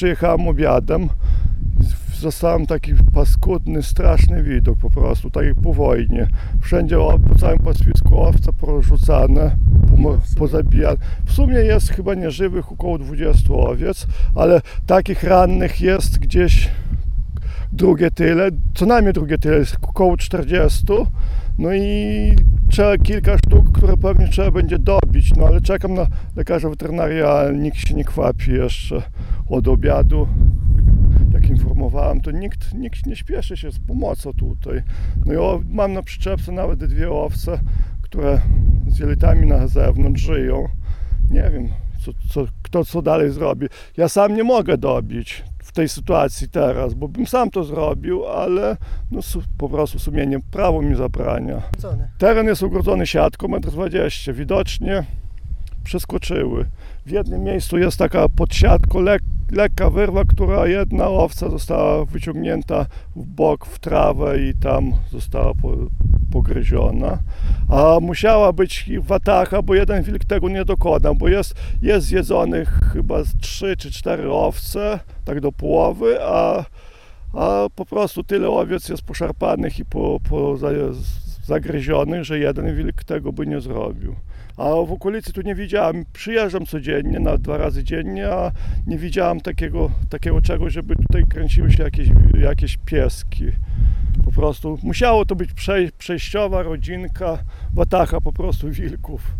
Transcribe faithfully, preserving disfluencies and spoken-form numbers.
przyjechałem obiadem, zostałem taki paskudny, straszny widok po prostu, tak jak po wojnie. Wszędzie po całym pastwisku owce porzucane, pozabijane. W sumie jest chyba nieżywych około dwudziestu owiec, ale takich rannych jest gdzieś drugie tyle, co najmniej drugie tyle, jest około czterdziestu. No i trzeba kilka sztuk, które pewnie trzeba będzie dobić, no ale czekam na lekarza weterynarii, ale nikt się nie kwapi jeszcze od obiadu. Jak informowałem, to nikt, nikt nie śpieszy się z pomocą tutaj. No i mam na przyczepce nawet dwie owce, które z jelitami na zewnątrz żyją. Nie wiem, co, co, kto co dalej zrobi. Ja sam nie mogę dobić w tej sytuacji teraz, bo bym sam to zrobił, ale no, po prostu sumienie, prawo mi zabrania. Teren jest ogrodzony siatką metr dwadzieścia. Widocznie przeskoczyły. W jednym miejscu jest taka pod siatką lek, lekka wyrwa, która jedna owca została wyciągnięta w bok w trawę i tam została po, pogryziona. A musiała być watacha, bo jeden wilk tego nie dokonał, bo jest, jest zjedzonych chyba trzy czy cztery owce, tak do połowy, a, a po prostu tyle owiec jest poszarpanych i po, po zagryzionych, że jeden wilk tego by nie zrobił. A w okolicy tu nie widziałem, przyjeżdżam codziennie, na dwa razy dziennie, a nie widziałem takiego, takiego czegoś, żeby tutaj kręciły się jakieś, jakieś pieski. Po prostu musiało to być przejściowa rodzinka, watacha po prostu wilków.